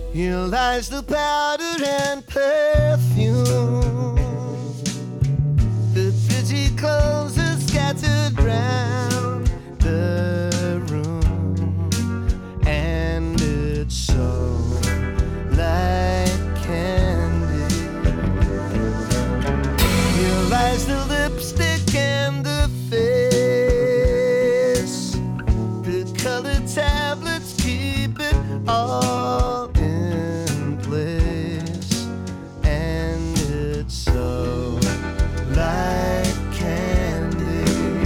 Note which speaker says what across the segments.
Speaker 1: Here lies the powder and perfume. The pretty clothes are scattered round the room, and it's so like candy. Here lies the lipstick and the face. The colored tablets keep it all in place, and it's so like candy,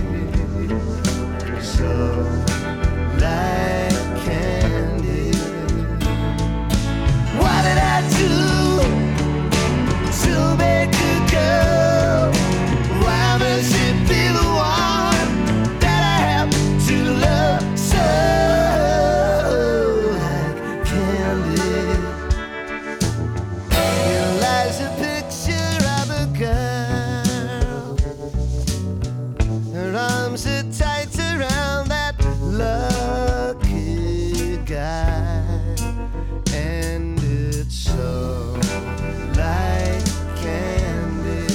Speaker 1: so like candy. What did I do to make a girl? Why must it be the one that I have to love so like candy? Here lies a picture of a girl. Her arms are tight around that lucky guy, and it's so like candy.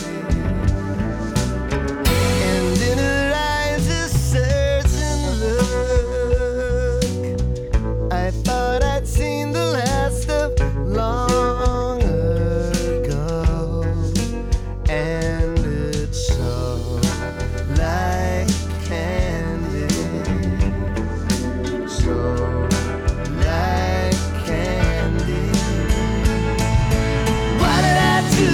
Speaker 1: And in her eyes a certain look I thought I'd seen the last of long ago, and it's so like candy, so like candy. What did I do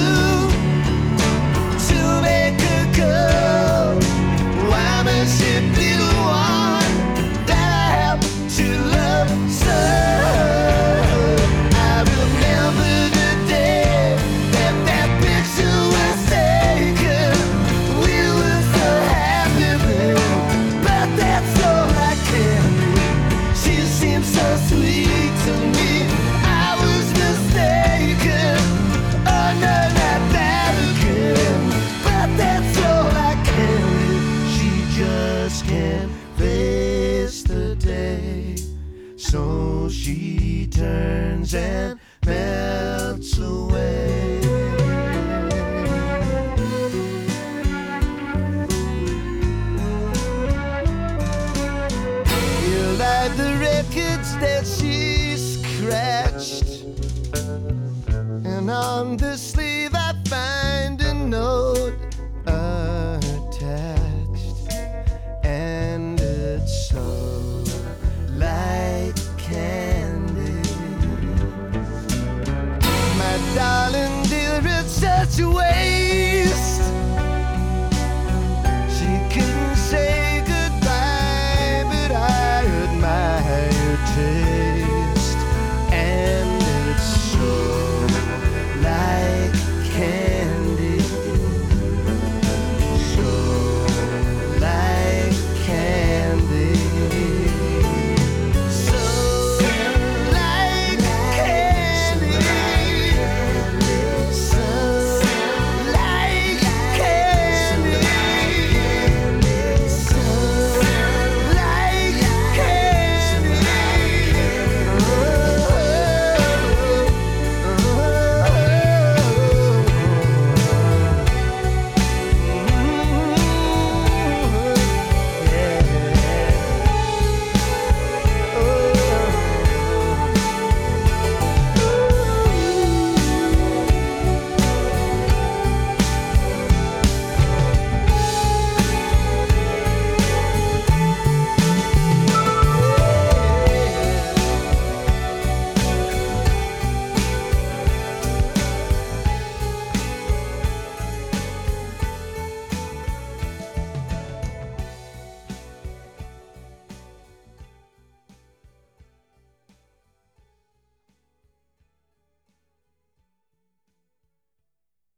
Speaker 1: to make a girl? Why must it be the one that I have to love so? I remember the day that that picture was taken. We were so happy then, but that's so like candy. She seemed so sweet to me, I was mistaken. Oh no, not that again, but that's so like candy. She just can't face the day, so she turns and melts away. Here lie the records that she scratched, and on the sleeve I find a note